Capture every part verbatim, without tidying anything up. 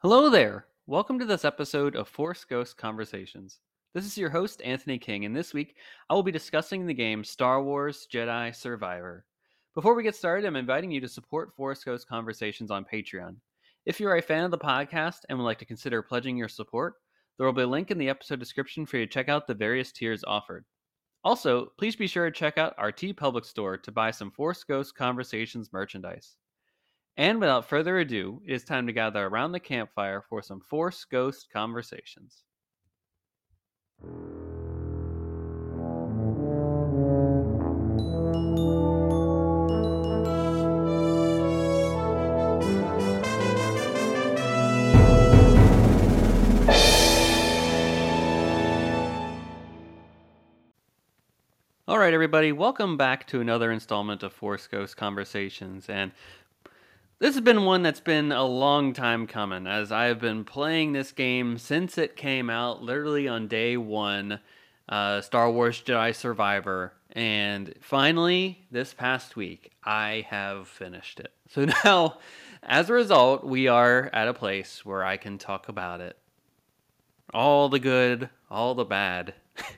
Hello there! Welcome to this episode of Force Ghost Conversations. This is your host, Anthony King, and this week I will be discussing the game Star Wars Jedi Survivor. Before we get started, I'm inviting you to support Force Ghost Conversations on Patreon. If you are a fan of the podcast and would like to consider pledging your support, there will be a link in the episode description for you to check out the various tiers offered. Also, please be sure to check out our TeePublic store to buy some Force Ghost Conversations merchandise. And without further ado, it is time to gather around the campfire for some Force Ghost conversations. All right, everybody, welcome back to another installment of Force Ghost Conversations. And this has been one that's been a long time coming, as I have been playing this game since it came out, literally on day one, uh, Star Wars Jedi Survivor. And finally, this past week, I have finished it. So now, as a result, we are at a place where I can talk about it. All the good, all the bad,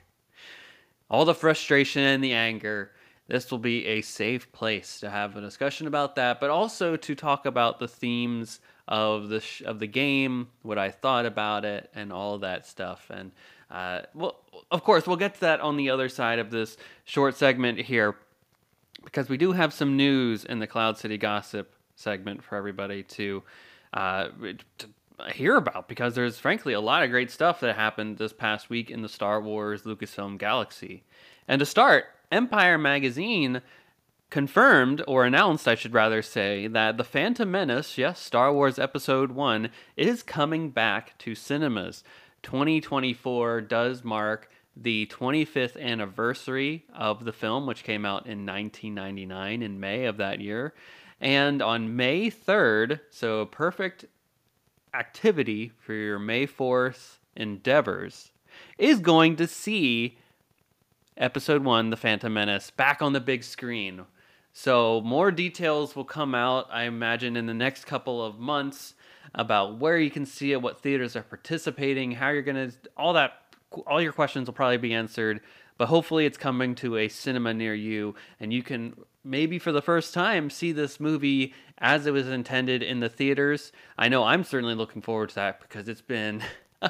all the frustration and the anger. This will be a safe place to have a discussion about that, but also to talk about the themes of the sh- of the game, what I thought about it, and all of that stuff. And uh, well, of course, we'll get to that on the other side of this short segment here, because we do have some news in the Cloud City Gossip segment for everybody to, uh, to hear about, because there's frankly a lot of great stuff that happened this past week in the Star Wars Lucasfilm galaxy. And to start, Empire Magazine confirmed, or announced, I should rather say, that The Phantom Menace, yes, Star Wars Episode one, is coming back to cinemas. twenty twenty-four does mark the twenty-fifth anniversary of the film, which came out in nineteen ninety-nine, in May of that year. And on May third, so perfect activity for your May fourth endeavors, is going to see Episode one, The Phantom Menace, back on the big screen. So more details will come out, I imagine, in the next couple of months about where you can see it, what theaters are participating, how you're going to... All that, all your questions will probably be answered, but hopefully it's coming to a cinema near you, and you can maybe for the first time see this movie as it was intended in the theaters. I know I'm certainly looking forward to that, because it's been...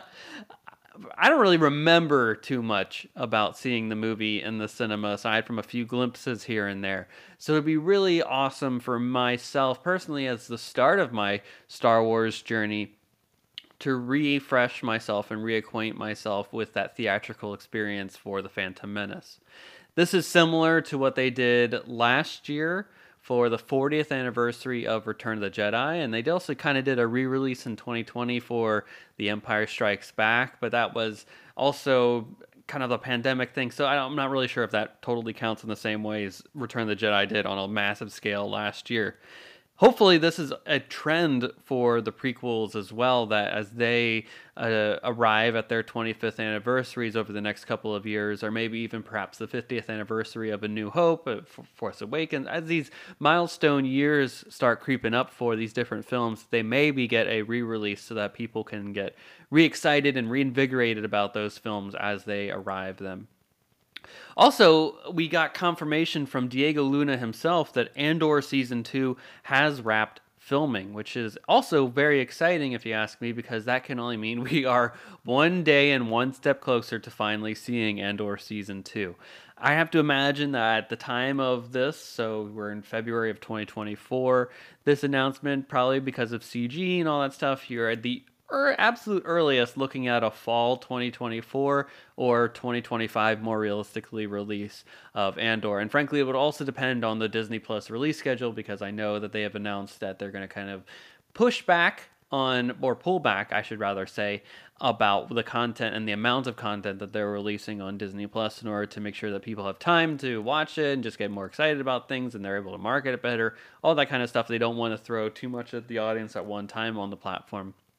I don't really remember too much about seeing the movie in the cinema, aside from a few glimpses here and there. So it'd be really awesome for myself, personally, as the start of my Star Wars journey, to refresh myself and reacquaint myself with that theatrical experience for The Phantom Menace. This is similar to what they did last year for the fortieth anniversary of Return of the Jedi, and they also kind of did a re-release in twenty twenty for The Empire Strikes Back, but that was also kind of a pandemic thing, so I don't, I'm not really sure if that totally counts in the same way as Return of the Jedi did on a massive scale last year. Hopefully this is a trend for the prequels as well, that as they uh, arrive at their twenty-fifth anniversaries over the next couple of years, or maybe even perhaps the fiftieth anniversary of A New Hope, uh, Force Awakens, as these milestone years start creeping up for these different films, they maybe get a re-release so that people can get re-excited and reinvigorated about those films as they arrive them. Also, we got confirmation from Diego Luna himself that Andor Season two has wrapped filming, which is also very exciting if you ask me, because that can only mean we are one day and one step closer to finally seeing Andor Season two. I have to imagine that at the time of this, so we're in February of twenty twenty-four, this announcement, probably because of C G and all that stuff, you're at the or absolute earliest looking at a fall twenty twenty-four or twenty twenty-five more realistically release of Andor. And frankly, it would also depend on the Disney Plus release schedule, because I know that they have announced that they're going to kind of push back on, or pull back, I should rather say, about the content and the amount of content that they're releasing on Disney Plus in order to make sure that people have time to watch it and just get more excited about things, and they're able to market it better, all that kind of stuff. They don't want to throw too much at the audience at one time on the platform.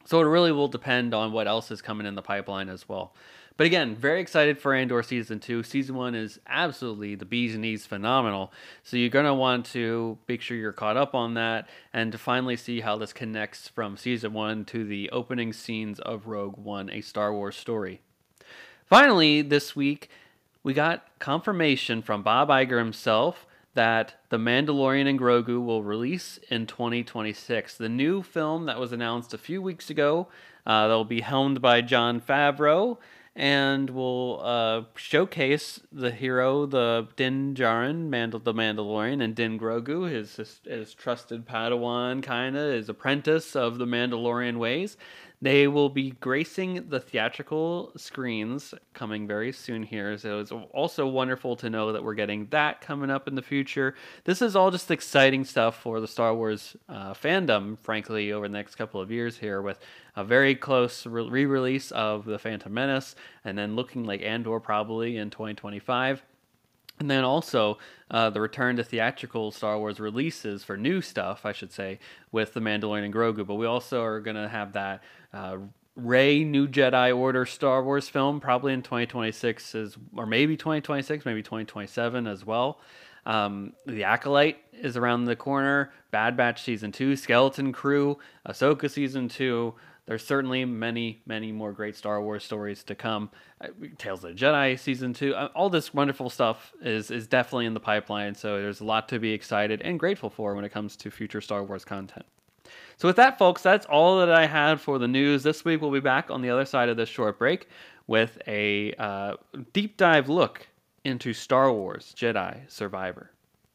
So it really will depend on what else is coming in the pipeline as well. But again, very excited for Andor season two. Season one is absolutely the bee's knees phenomenal. So you're gonna want to make sure you're caught up on that and to finally see how this connects from season one to the opening scenes of Rogue One, a Star Wars story. Finally, this week, we got confirmation from Bob Iger himself that The Mandalorian and Grogu will release in twenty twenty-six. The new film that was announced a few weeks ago uh, that will be helmed by Jon Favreau and will uh, showcase the hero, the Din Djarin, Mandal- the Mandalorian, and Din Grogu, his, his, his trusted Padawan, kind of, his apprentice of the Mandalorian ways. They will be gracing the theatrical screens coming very soon here. So it's also wonderful to know that we're getting that coming up in the future. This is all just exciting stuff for the Star Wars uh, fandom, frankly, over the next couple of years here, with a very close re release of The Phantom Menace, and then looking like Andor probably in twenty twenty-five. And then also uh, the return to theatrical Star Wars releases for new stuff, I should say, with The Mandalorian and Grogu. But we also are going to have that uh, Rey New Jedi Order Star Wars film probably in twenty twenty-six, as, or maybe twenty twenty-six, maybe twenty twenty-seven as well. Um, the Acolyte is around the corner. Bad Batch Season two, Skeleton Crew, Ahsoka Season two. There's certainly many, many more great Star Wars stories to come. Uh, Tales of the Jedi Season two, uh, all this wonderful stuff is is definitely in the pipeline, so there's a lot to be excited and grateful for when it comes to future Star Wars content. So with that, folks, that's all that I had for the news. This week we'll be back on the other side of this short break with a uh, deep dive look into Star Wars Jedi Survivor.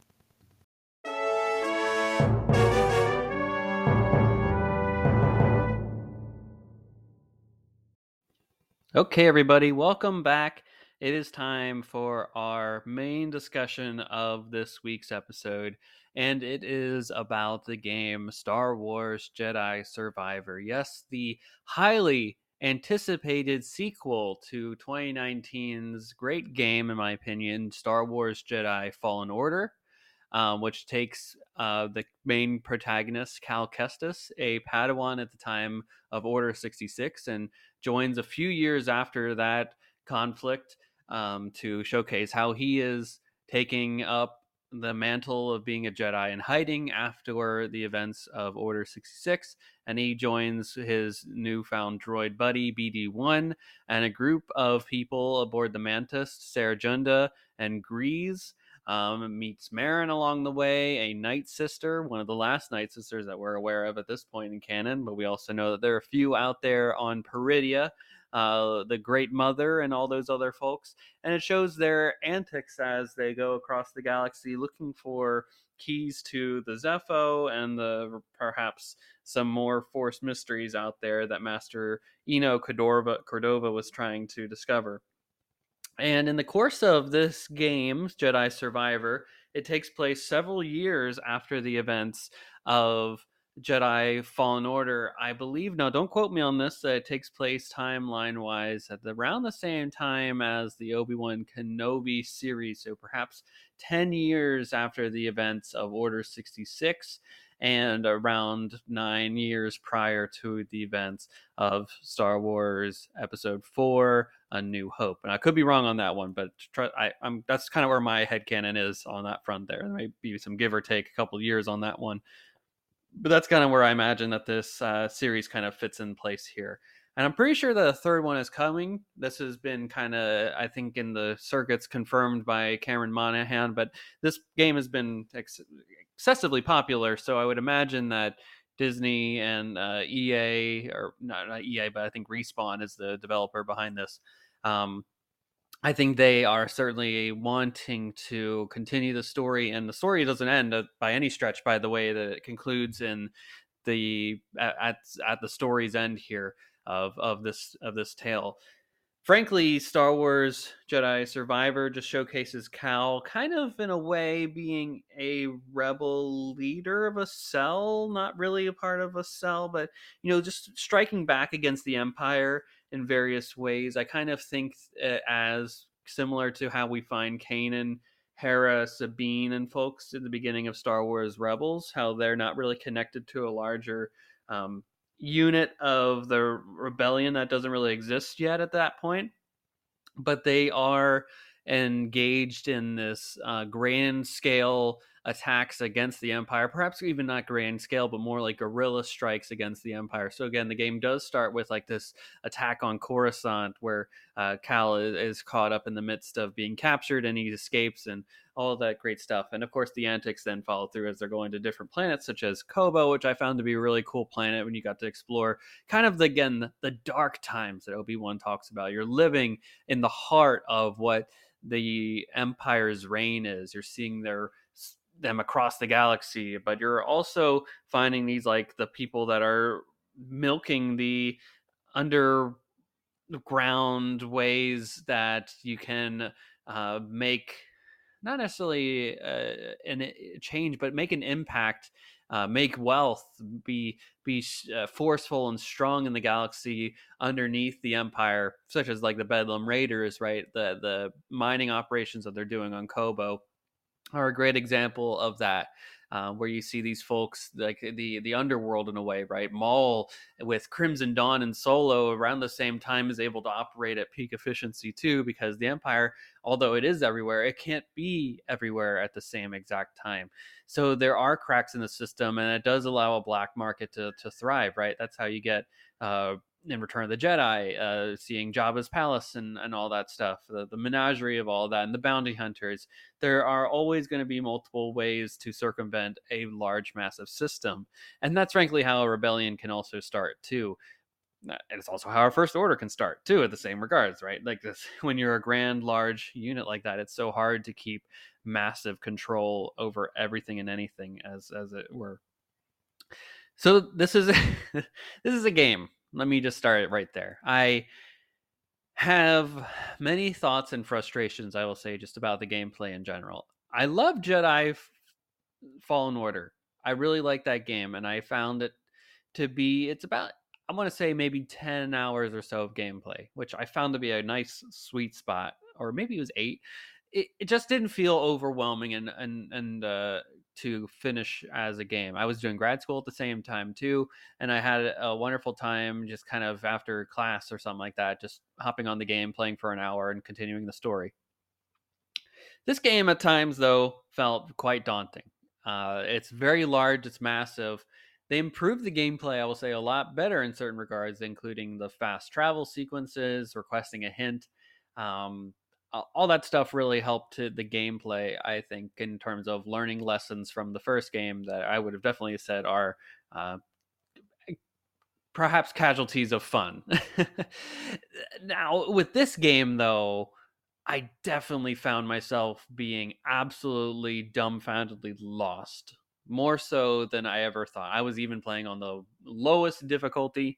Okay, everybody, welcome back. It is time for our main discussion of this week's episode, and it is about the game Star Wars Jedi Survivor. Yes, the highly anticipated sequel to twenty nineteen's great game, in my opinion, Star Wars Jedi Fallen Order. Um, which takes uh, the main protagonist, Cal Kestis, a Padawan at the time of Order sixty-six, and joins a few years after that conflict um, to showcase how he is taking up the mantle of being a Jedi and hiding after the events of Order sixty-six. And he joins his newfound droid buddy, B D one, and a group of people aboard the Mantis, Sarah Junda and Grease. Um, meets Marin along the way, a Night Sister, one of the last Night Sisters that we're aware of at this point in canon, but we also know that there are a few out there on Peridia, uh, the Great Mother, and all those other folks. And it shows their antics as they go across the galaxy looking for keys to the Zepho and the perhaps some more Force mysteries out there that Master Eno Cordova, Cordova was trying to discover. And in the course of this game, Jedi Survivor, it takes place several years after the events of Jedi Fallen Order. I believe, now don't quote me on this, that it takes place timeline wise at the, around the same time as the Obi-Wan Kenobi series. So perhaps ten years after the events of Order sixty-six and around nine years prior to the events of Star Wars Episode four, A New Hope. And I could be wrong on that one, but try, I, I'm that's kind of where my headcanon is on that front there. There may be some give or take a couple years on that one. But that's kind of where I imagine that this uh, series kind of fits in place here. And I'm pretty sure that a third one is coming. This has been kind of, I think, in the circuits confirmed by Cameron Monaghan, but this game has been ex- excessively popular, so I would imagine that Disney and uh, E A, or not, not E A, but I think Respawn is the developer behind this. Um, I think they are certainly wanting to continue the story, and the story doesn't end uh, by any stretch. By the way, that it concludes in the at at the story's end here of of this of this tale. Frankly, Star Wars Jedi Survivor just showcases Cal kind of in a way being a rebel leader of a cell, not really a part of a cell, but you know, just striking back against the Empire in various ways. I kind of think it as similar to how we find Kanan, Hera, Sabine, and folks at the beginning of Star Wars Rebels, how they're not really connected to a larger um, unit of the rebellion that doesn't really exist yet at that point, but they are engaged in this uh, grand scale attacks against the Empire, perhaps even not grand scale, but more like guerrilla strikes against the Empire. So again, the game does start with like this attack on Coruscant, where uh, Cal is, is caught up in the midst of being captured, and he escapes, and all of that great stuff. And of course, the antics then follow through as they're going to different planets, such as Kobo, which I found to be a really cool planet when you got to explore kind of, the, again, the dark times that Obi-Wan talks about. You're living in the heart of what the Empire's reign is. You're seeing their them across the galaxy, but you're also finding these, like, the people that are milking the underground ways that you can uh, make not necessarily uh, an change, but make an impact, uh, make wealth, be be uh, forceful and strong in the galaxy underneath the Empire, such as like the Bedlam Raiders, right? The the mining operations that they're doing on Kobo are a great example of that. Uh, where you see these folks, like the the underworld in a way, right? Maul with Crimson Dawn and Solo around the same time is able to operate at peak efficiency too, because the Empire, although it is everywhere, it can't be everywhere at the same exact time. So there are cracks in the system, and it does allow a black market to to thrive, right? That's how you get uh, in Return of the Jedi, uh, seeing Jabba's palace and, and all that stuff, the, the menagerie of all that, and the bounty hunters. There are always going to be multiple ways to circumvent a large, massive system. And that's frankly how a rebellion can also start, too. And it's also how our First Order can start, too, at the same regards, right? Like this, when you're a grand, large unit like that, it's so hard to keep massive control over everything and anything, as as it were. So this is this is a game. Let me just start it right there. I have many thoughts and frustrations, I will say, just about the gameplay in general. I love Jedi Fallen Order. I really like that game, and I found it to be, it's about, I want to say maybe ten hours or so of gameplay, which I found to be a nice sweet spot, or maybe it was eight. It, it just didn't feel overwhelming and and and uh, to finish as a game. I was doing grad school at the same time too, and I had a wonderful time just kind of after class or something like that, just hopping on the game, playing for an hour, and continuing the story. This game at times, though, felt quite daunting. Uh, it's very large, it's massive. They improved the gameplay, I will say, a lot better in certain regards, including the fast travel sequences, requesting a hint. Um, all that stuff really helped to the gameplay, I think, in terms of learning lessons from the first game that I would have definitely said are uh, perhaps casualties of fun. Now, with this game, though, I definitely found myself being absolutely dumbfoundedly lost. More so than I ever thought. I was even playing on the lowest difficulty.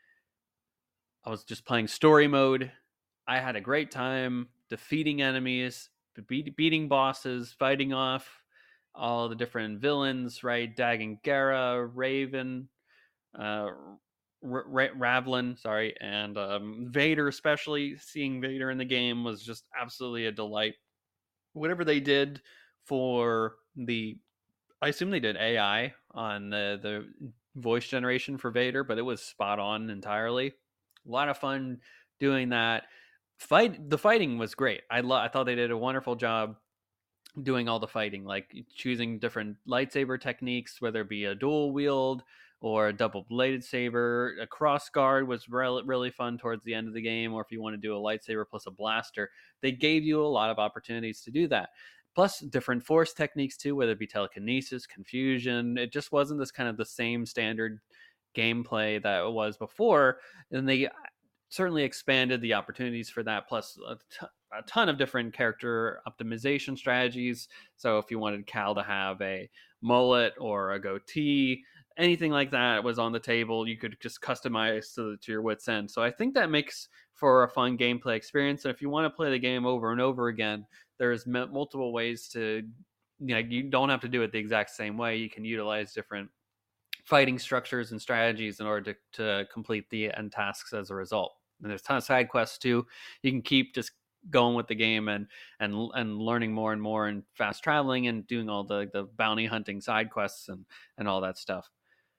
I was just playing story mode. I had a great time defeating enemies, beat, beating bosses, fighting off all the different villains, right? Dagan Gera, Raven, uh, R- Ravlin, sorry, and um, Vader, especially seeing Vader in the game was just absolutely a delight. Whatever they did for the, I assume they did A I on the the voice generation for Vader, but it was spot on entirely. A lot of fun doing that. Fight the fighting was great. I lo- I thought they did a wonderful job doing all the fighting, like choosing different lightsaber techniques, whether it be a dual wield or a double bladed saber. A cross guard was re- really fun towards the end of the game, or if you want to do a lightsaber plus a blaster, they gave you a lot of opportunities to do that. Plus, different force techniques too, whether it be telekinesis, confusion. It just wasn't this kind of the same standard gameplay that it was before. And they certainly expanded the opportunities for that, plus a, t- a ton of different character optimization strategies. So if you wanted Cal to have a mullet or a goatee, anything like that was on the table. You could just customize to, to your wit's end. So I think that makes for a fun gameplay experience. And if you want to play the game over and over again, there's m- multiple ways to, you know, you don't have to do it the exact same way. You can utilize different fighting structures and strategies in order to, to complete the end tasks as a result. And there's a ton of side quests too. You can keep just going with the game and and and learning more and more and fast traveling and doing all the the bounty hunting side quests and and all that stuff.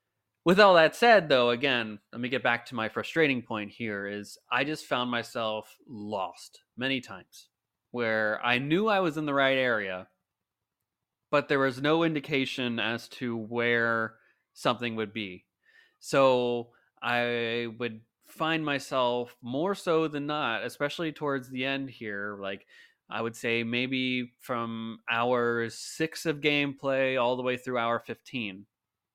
With all that said, though, again, let me get back to my frustrating point here is I just found myself lost many times where I knew I was in the right area, but there was no indication as to where something would be. So I would find myself more so than not, especially towards the end here, like I would say maybe from hour six of gameplay all the way through hour fifteen,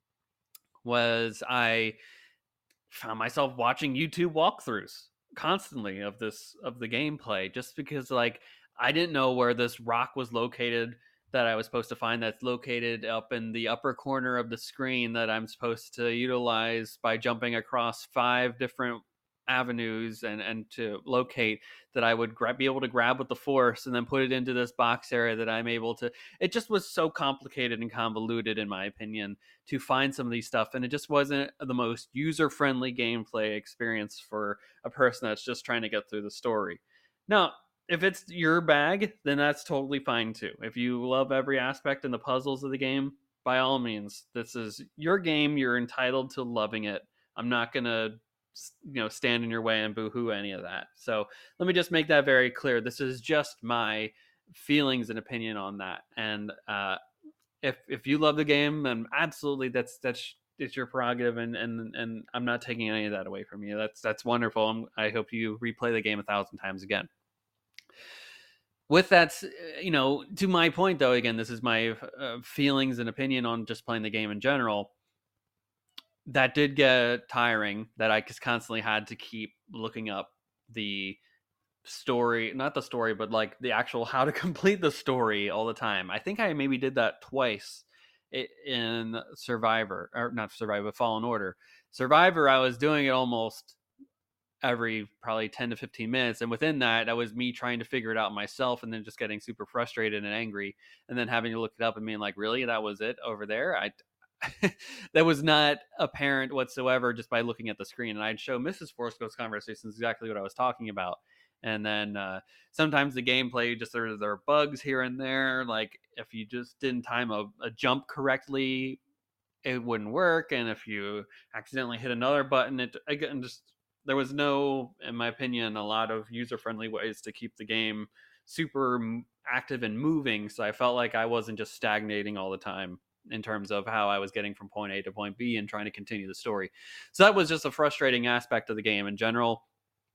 was I found myself watching YouTube walkthroughs constantly of this of the gameplay just because like I didn't know where this rock was located that I was supposed to find that's located up in the upper corner of the screen that I'm supposed to utilize by jumping across five different avenues and and to locate that I would gra- be able to grab with the force and then put it into this box area that I'm able to. It just was so complicated and convoluted in my opinion to find some of these stuff, and it just wasn't the most user-friendly gameplay experience for a person that's just trying to get through the story. Now, if it's your bag, then that's totally fine too. If you love every aspect and the puzzles of the game, by all means, this is your game. You're entitled to loving it. I'm not gonna, you know, stand in your way and boo-hoo any of that. So let me just make that very clear. This is just my feelings and opinion on that. And uh, if if you love the game, then absolutely, that's that's it's your prerogative, and and and I'm not taking any of that away from you. That's that's wonderful. I'm, I hope you replay the game a thousand times again. With that, you know, to my point though, again, this is my uh, feelings and opinion on just playing the game in general. That did get tiring. That I just constantly had to keep looking up the story, not the story, but like the actual how to complete the story all the time. I think I maybe did that twice in Survivor, or not Survivor, but Fallen Order. Survivor, I was doing it almost every probably ten to fifteen minutes, and within that that was me trying to figure it out myself and then just getting super frustrated and angry and then having to look it up and being like, really, that was it over there? I that was not apparent whatsoever just by looking at the screen. And I'd show Missus Forsco's conversations exactly what I was talking about. And then uh, sometimes the gameplay just there, there are bugs here and there. Like if you just didn't time a, a jump correctly, it wouldn't work. And if you accidentally hit another button, it again just there was no, in my opinion, a lot of user friendly ways to keep the game super active and moving. So I felt like I wasn't just stagnating all the time in terms of how I was getting from point A to point B and trying to continue the story. So that was just a frustrating aspect of the game in general.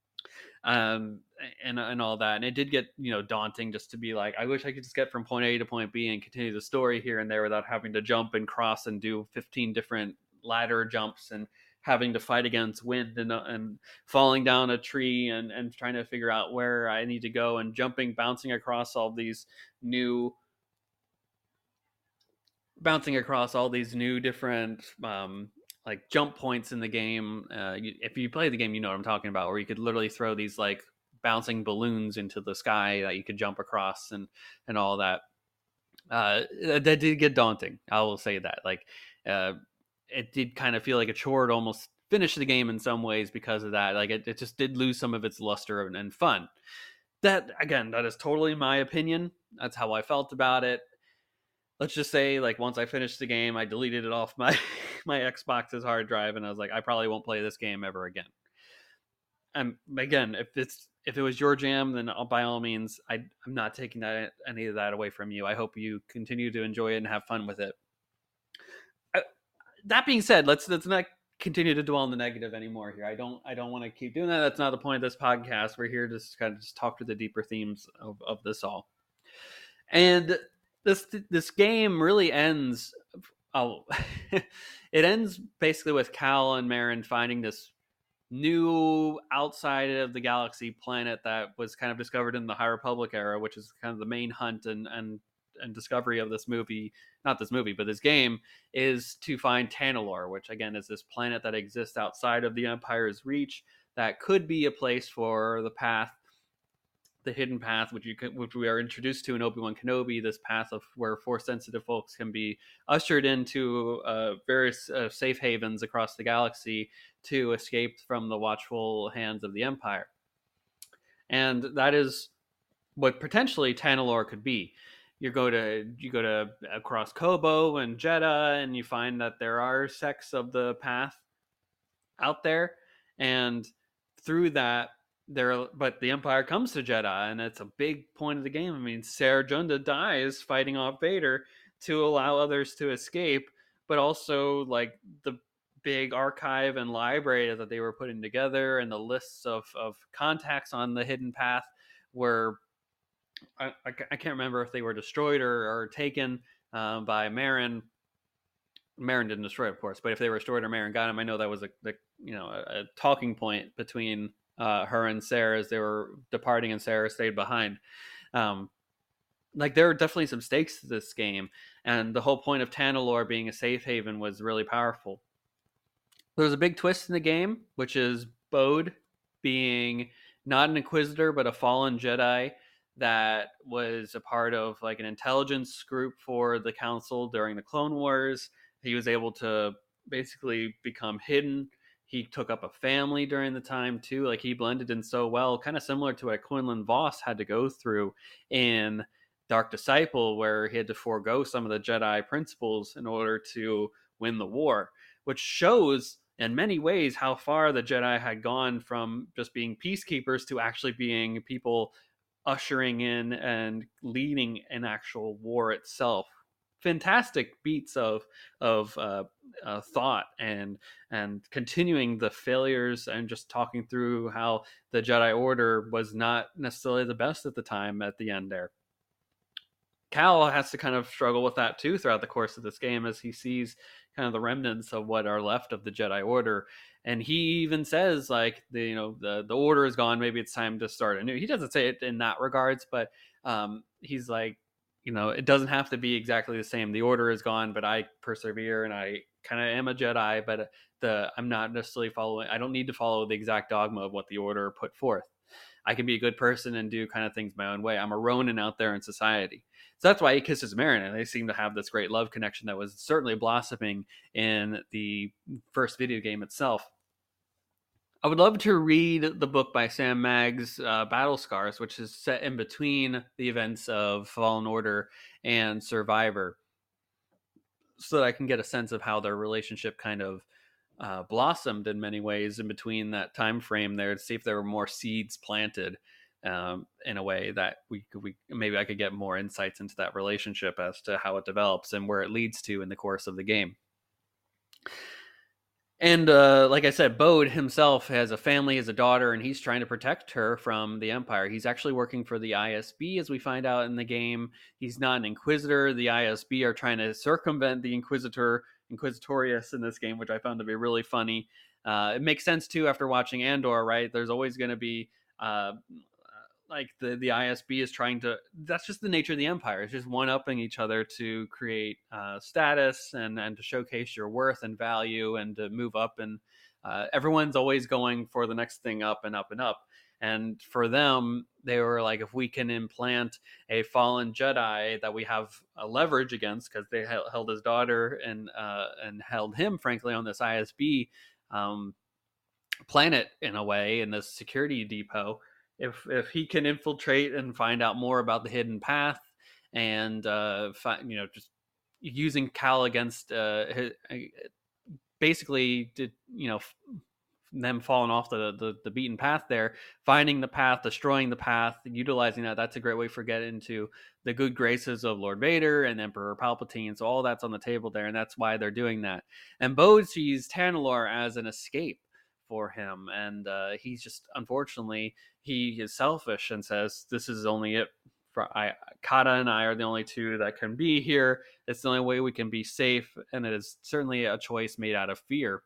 Um, and and all that, and it did get, you know, daunting just to be like, I wish I could just get from point A to point B and continue the story here and there without having to jump and cross and do fifteen different ladder jumps and having to fight against wind and, and falling down a tree and, and trying to figure out where I need to go and jumping, bouncing across all these new bouncing across all these new different um, like jump points in the game. Uh, you, if you play the game, you know what I'm talking about, where you could literally throw these like bouncing balloons into the sky that you could jump across and and all that. Uh, that did get daunting. I will say that. Like, uh, it did kind of feel like a chore to almost finish the game in some ways because of that. Like, it, it just did lose some of its luster and, and fun. That again, that is totally my opinion. That's how I felt about it. Let's just say, like, once I finished the game, I deleted it off my my Xbox's hard drive, and I was like, I probably won't play this game ever again. And again, if it's if it was your jam, then by all means, I, I'm not taking that any of that away from you. I hope you continue to enjoy it and have fun with it. Uh, that being said, let's let's not continue to dwell on the negative anymore here. I don't I don't want to keep doing that. That's not the point of this podcast. We're here to just kind of just talk to the deeper themes of, of this all. And this this game really ends. Oh, it ends basically with Cal and Marin finding this new outside of the galaxy planet that was kind of discovered in the High Republic era, which is kind of the main hunt and and and discovery of this movie, not this movie, but this game, is to find Tanalorr, which again is this planet that exists outside of the Empire's reach that could be a place for the path, the hidden path, which you can, which we are introduced to in Obi-Wan Kenobi, this path of where force sensitive folks can be ushered into uh, various uh, safe havens across the galaxy to escape from the watchful hands of the Empire. And that is what potentially Tanalorr could be. you go to you go to across Kobo and Jeddah, and you find that there are sects of the path out there, and through that there but the Empire comes to Jeddah, and it's a big point of the game. I mean, Ser Junda dies fighting off Vader to allow others to escape, but also like the big archive and library that they were putting together, and the lists of, of contacts on the hidden path were I, I, I can't remember if they were destroyed or, or taken uh, by Marin. Marin didn't destroy it, of course, but if they were destroyed or Marin got him, I know that was a, the you know a, a talking point between uh, her and Sarah as they were departing, and Sarah stayed behind. Um, like there are definitely some stakes to this game, and the whole point of Tanalorr being a safe haven was really powerful. There's a big twist in the game, which is Bode being not an Inquisitor but a fallen Jedi that was a part of like an intelligence group for the Council during the Clone Wars. He was able to basically become hidden. He took up a family during the time too. Like he blended in so well, kind of similar to what Quinlan Voss had to go through in Dark Disciple, where he had to forego some of the Jedi principles in order to win the war, which shows in many ways how far the Jedi had gone from just being peacekeepers to actually being people ushering in and leading an actual war itself. Fantastic beats of of uh, uh, thought and and continuing the failures, and just talking through how the Jedi Order was not necessarily the best at the time at the end there. Cal has to kind of struggle with that too throughout the course of this game, as he sees kind of the remnants of what are left of the Jedi Order, and he even says like the you know the the Order is gone, maybe it's time to start anew. He doesn't say it in that regards, but um, he's like, you know, it doesn't have to be exactly the same. The Order is gone, but I persevere, and I kind of am a Jedi, but the I'm not necessarily following. I don't need to follow the exact dogma of what the Order put forth. I can be a good person and do kind of things my own way. I'm a Ronin out there in society. So that's why he kisses Marin, and they seem to have this great love connection that was certainly blossoming in the first video game itself. I would love to read the book by Sam Maggs, uh, Battle Scars, which is set in between the events of Fallen Order and Survivor, so that I can get a sense of how their relationship kind of uh, blossomed in many ways in between that time frame there, to see if there were more seeds planted um, in a way that we could we maybe I could get more insights into that relationship as to how it develops and where it leads to in the course of the game. And uh, like I said, Bode himself has a family, has a daughter, and he's trying to protect her from the Empire. He's actually working for the I S B, as we find out in the game. He's not an Inquisitor. The I S B are trying to circumvent the Inquisitor, Inquisitorius in this game, which I found to be really funny. Uh, it makes sense, too, after watching Andor, right? There's always going to be... Uh, like the, the I S B is trying to, that's just the nature of the Empire. It's just one-upping each other to create uh, status and, and to showcase your worth and value and to move up. And uh, everyone's always going for the next thing up and up and up. And for them, they were like, if we can implant a fallen Jedi that we have a leverage against, because they held his daughter and uh, and held him, frankly, on this I S B um, planet in a way, in this security depot, if if he can infiltrate and find out more about the hidden path, and uh, find, you know, just using Cal against uh, his, basically, did you know them falling off the, the the beaten path there, finding the path, destroying the path, utilizing that. That's a great way for getting into the good graces of Lord Vader and Emperor Palpatine. So all that's on the table there, and that's why they're doing that. And Bode sees Tanalorr as an escape for him, and uh, he's just, unfortunately, he is selfish and says, this is only it for I Kata and I are the only two that can be here. It's the only way we can be safe, and it is certainly a choice made out of fear.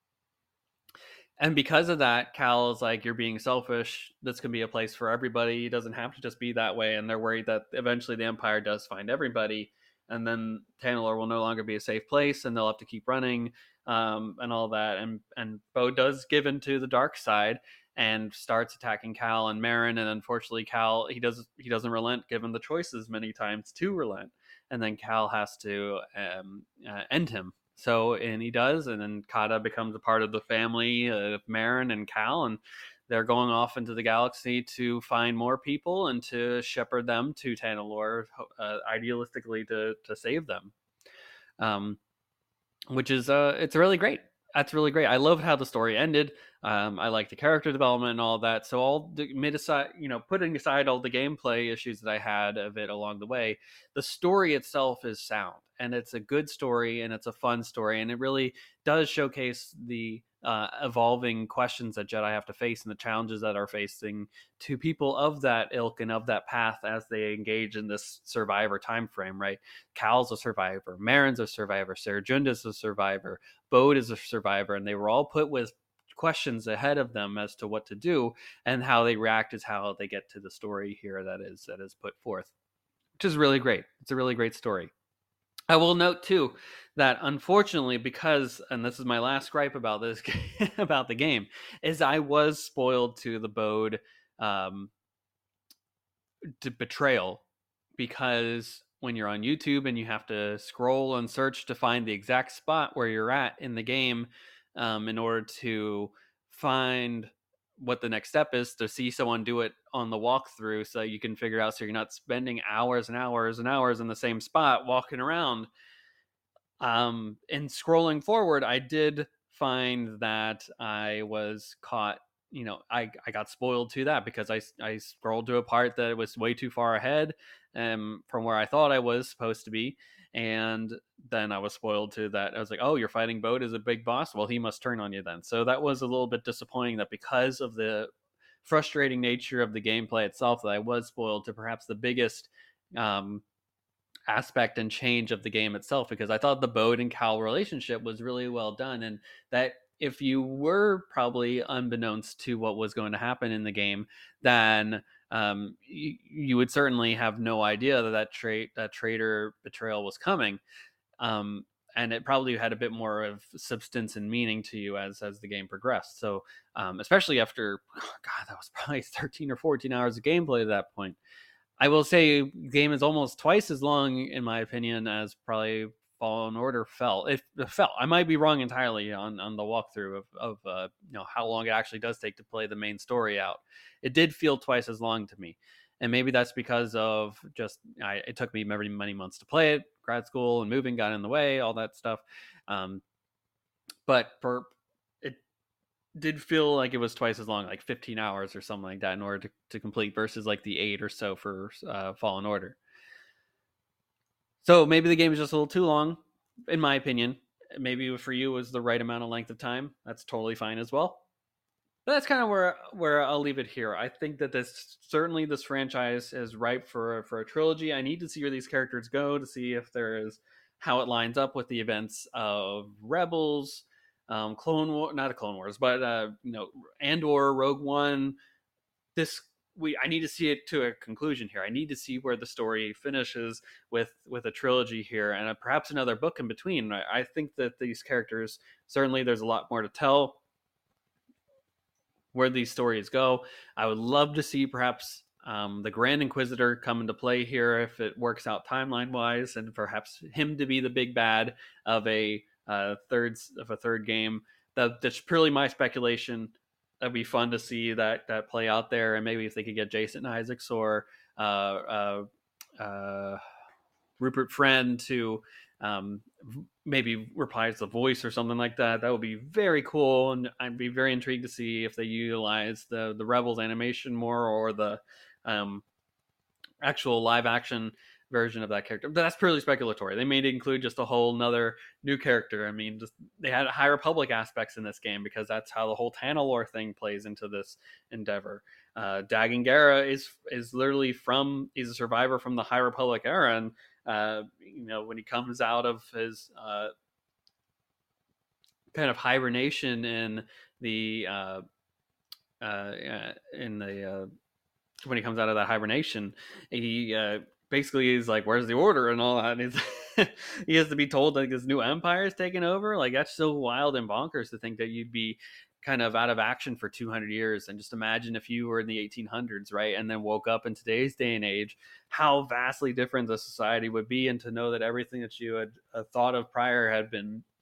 And because of that, Cal is like, you're being selfish. This can be a place for everybody. It doesn't have to just be that way. And they're worried that eventually the Empire does find everybody, and then Tanalorr will no longer be a safe place, and they'll have to keep running um, and all that. And and Bode does give into the dark side and starts attacking Cal and Marin. And unfortunately, Cal he does he doesn't relent, given the choices many times to relent. And then Cal has to um, uh, end him. So, and he does, and then Kata becomes a part of the family of Marin and Cal, and they're going off into the galaxy to find more people and to shepherd them to Tanalorr, uh, idealistically to to save them. Um, which is uh, it's really great. That's really great. I loved how the story ended. Um, I like the character development and all that. So all the mid aside, you know, putting aside all the gameplay issues that I had of it along the way, the story itself is sound and it's a good story and it's a fun story and it really does showcase the uh, evolving questions that Jedi have to face and the challenges that are facing to people of that ilk and of that path as they engage in this survivor time frame. Right, Cal's a survivor, Marin's a survivor, Sarah Junda's a survivor, Bode is a survivor, and they were all put with questions ahead of them as to what to do, and how they react is how they get to the story here that is that is put forth, which is really great. It's a really great story. I will note too that unfortunately, because and this is my last gripe about this about the game, is I was spoiled to the Bode um, to betrayal, because when you're on YouTube and you have to scroll and search to find the exact spot where you're at in the game, um, in order to find what the next step is, to see someone do it on the walkthrough so you can figure out, so you're not spending hours and hours and hours in the same spot walking around. Um, and scrolling forward, I did find that I was caught. You know, I, I got spoiled to that because I, I scrolled to a part that was way too far ahead um, from where I thought I was supposed to be. And then I was spoiled to that. I was like, oh, you're fighting Bode as a big boss? Well, he must turn on you then. So that was a little bit disappointing, that because of the frustrating nature of the gameplay itself, that I was spoiled to perhaps the biggest um, aspect and change of the game itself, because I thought the Bode and Cal relationship was really well done, and that if you were probably unbeknownst to what was going to happen in the game, then um, you, you would certainly have no idea that that trait that traitor betrayal was coming, um, and it probably had a bit more of substance and meaning to you as as the game progressed. So, um, especially after, oh God, that was probably thirteen or fourteen hours of gameplay at that point. I will say, game is almost twice as long, in my opinion, as probably Fallen Order felt. It, it felt. I might be wrong entirely on, on the walkthrough of, of uh, you know, how long it actually does take to play the main story out. It did feel twice as long to me, and maybe that's because of just I, it took me many many months to play it. Grad school and moving got in the way, all that stuff. Um, but for it did feel like it was twice as long, like fifteen hours or something like that, in order to, to complete, versus like the eight or so for uh, Fallen Order. So maybe the game is just a little too long, in my opinion. Maybe for you it was the right amount of length of time. That's totally fine as well. But that's kind of where where I'll leave it here. I think that this certainly this franchise is ripe for for a trilogy. I need to see where these characters go, to see if there is how it lines up with the events of Rebels, um, Clone War, not a Clone Wars, but uh, you know, Andor, Rogue One. This we I need to see it to a conclusion here. I need to see where the story finishes with with a trilogy here, and a, perhaps another book in between. I, I think that these characters, certainly there's a lot more to tell where these stories go. I would love to see perhaps um, the Grand Inquisitor come into play here if it works out timeline wise, and perhaps him to be the big bad of a uh, third of a third game. That, that's purely my speculation. That'd be fun to see that that play out there, and maybe if they could get Jason Isaacs or uh, uh, uh, Rupert Friend to um, maybe reprise the voice or something like that. That would be very cool, and I'd be very intrigued to see if they utilize the the Rebels animation more, or the um, actual live action version of that character. But that's purely speculatory. They may include just a whole another new character. I mean, just they had High Republic aspects in this game, because that's how the whole Tanalorr thing plays into this endeavor. Uh, Dagan Gera is is literally from he's a survivor from the High Republic era, and uh, you know, when he comes out of his uh, kind of hibernation in the uh, uh, in the uh, when he comes out of that hibernation, he uh, basically is like, "Where's the order?" and all that. And he has to be told like this new empire is taking over. Like, that's so wild and bonkers to think that you'd be kind of out of action for two hundred years. And just imagine if you were in the eighteen hundreds, right, and then woke up in today's day and age, how vastly different the society would be, and to know that everything that you had uh, thought of prior had been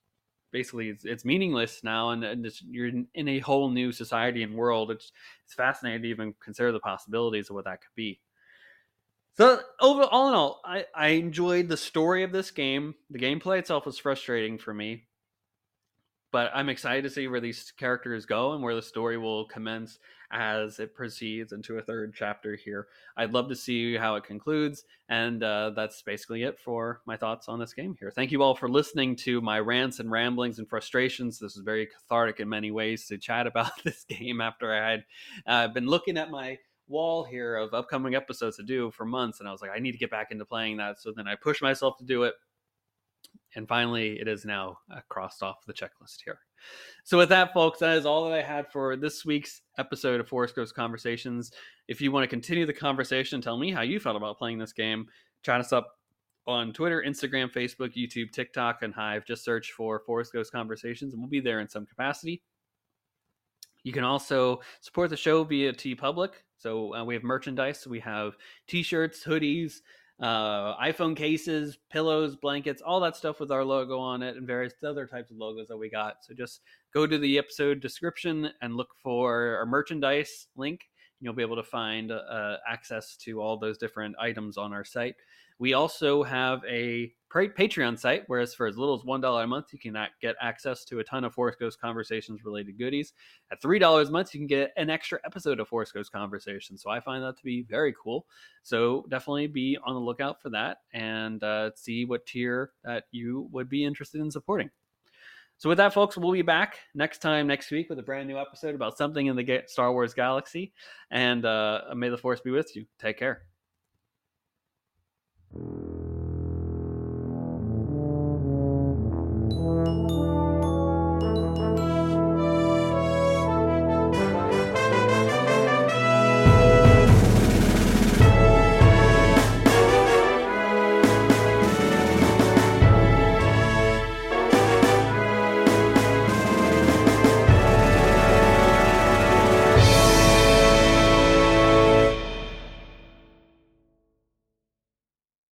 basically it's, it's meaningless now, and, and it's, you're in, in a whole new society and world. It's it's fascinating to even consider the possibilities of what that could be. So over all in all, I, I enjoyed the story of this game. The gameplay itself was frustrating for me, but I'm excited to see where these characters go and where the story will commence as it proceeds into a third chapter here. I'd love to see how it concludes, and uh, that's basically it for my thoughts on this game here. Thank you all for listening to my rants and ramblings and frustrations. This is very cathartic in many ways to chat about this game after I had uh, been looking at my wall here of upcoming episodes to do for months, and I was like, I need to get back into playing that. So then I pushed myself to do it, and finally, it is now uh, crossed off the checklist here. So with that, folks, that is all that I had for this week's episode of Forest Ghost Conversations. If you want to continue the conversation, tell me how you felt about playing this game. Chat us up on Twitter, Instagram, Facebook, YouTube, TikTok, and Hive. Just search for Forest Ghost Conversations, and we'll be there in some capacity. You can also support the show via TeePublic. So uh, we have merchandise. We have t-shirts, hoodies, uh, iPhone cases, pillows, blankets, all that stuff with our logo on it, and various other types of logos that we got. So just go to the episode description and look for our merchandise link. You'll be able to find uh, access to all those different items on our site. We also have a Patreon site, whereas for as little as one dollar a month, you can get access to a ton of Forest Ghost Conversations related goodies. At three dollars a month, you can get an extra episode of Forest Ghost Conversations. So I find that to be very cool. So definitely be on the lookout for that, and uh, see what tier that you would be interested in supporting. So with that, folks, we'll be back next time next week with a brand new episode about something in the Star Wars galaxy. And uh, may the Force be with you. Take care.